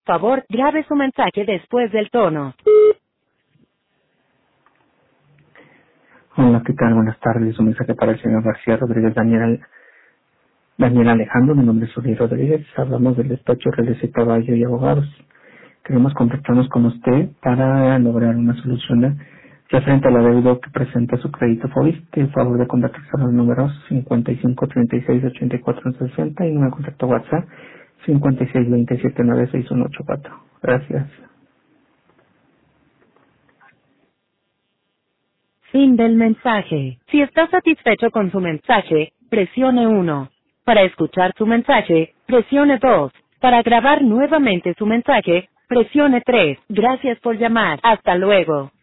Favor, grabe su mensaje después del tono. Hola, ¿qué tal? Buenas tardes. Un mensaje para el señor García Rodríguez Daniel Alejandro. Mi nombre es Uri Rodríguez. Hablamos del despacho Reyes y Caballo y Abogados. Queremos contactarnos con usted para lograr una solución referente a la deuda que presenta su crédito FOBIS. De favor de contactarse a los números 55 36 84 60 y número de contacto WhatsApp 56 27 9 6184. Gracias. Fin del mensaje. Si está satisfecho con su mensaje, presione 1. Para escuchar su mensaje, presione 2. Para grabar nuevamente su mensaje, presione 3. Gracias por llamar. Hasta luego.